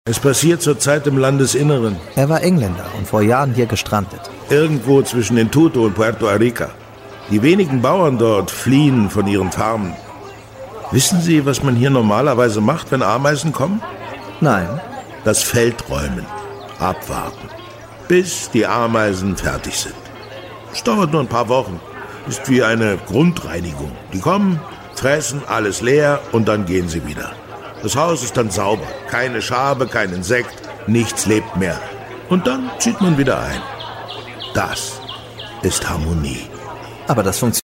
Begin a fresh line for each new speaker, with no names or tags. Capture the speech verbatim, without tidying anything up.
Es passiert zurzeit im Landesinneren.
Er war Engländer und vor Jahren hier gestrandet.
Irgendwo zwischen den Tuto und Puerto Arica. Die wenigen Bauern dort fliehen von ihren Farmen. Wissen Sie, was man hier normalerweise macht, wenn Ameisen kommen?
Nein.
Das Feld räumen. Abwarten. Bis die Ameisen fertig sind. Es dauert nur ein paar Wochen. Ist wie eine Grundreinigung. Die kommen, fressen alles leer und dann gehen sie wieder. Das Haus ist dann sauber. Keine Schabe, kein Insekt, nichts lebt mehr. Und dann zieht man wieder ein. Das ist Harmonie.
Aber das funktioniert.